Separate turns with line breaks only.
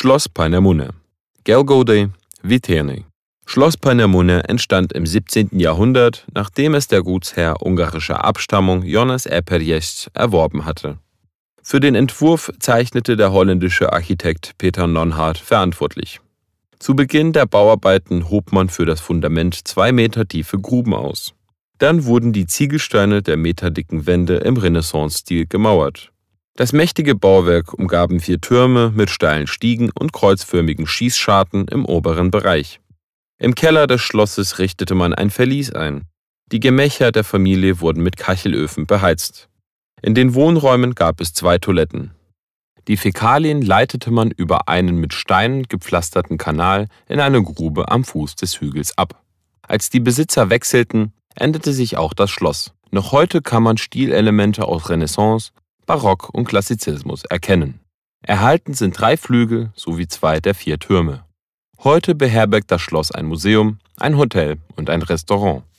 Schloss Pajnermunne. Gelgode Viterni. Schloss Pajnermunne entstand im 17. Jahrhundert, nachdem es der Gutsherr ungarischer Abstammung Jonas Eperjes erworben hatte. Für den Entwurf zeichnete der holländische Architekt Peter Nonhart verantwortlich. Zu Beginn der Bauarbeiten hob man für das Fundament 2 Meter tiefe Gruben aus. Dann wurden die Ziegelsteine der meterdicken Wände im Renaissance-Stil gemauert. Das mächtige Bauwerk umgaben 4 Türme mit steilen Stiegen und kreuzförmigen Schießscharten im oberen Bereich. Im Keller des Schlosses richtete man ein Verlies ein. Die Gemächer der Familie wurden mit Kachelöfen beheizt. In den Wohnräumen gab es 2 Toiletten. Die Fäkalien leitete man über einen mit Steinen gepflasterten Kanal in eine Grube am Fuß des Hügels ab. Als die Besitzer wechselten, änderte sich auch das Schloss. Noch heute kann man Stilelemente aus Renaissance, Barock und Klassizismus erkennen. Erhalten sind 3 Flügel sowie 2 der 4 Türme. Heute beherbergt das Schloss ein Museum, ein Hotel und ein Restaurant.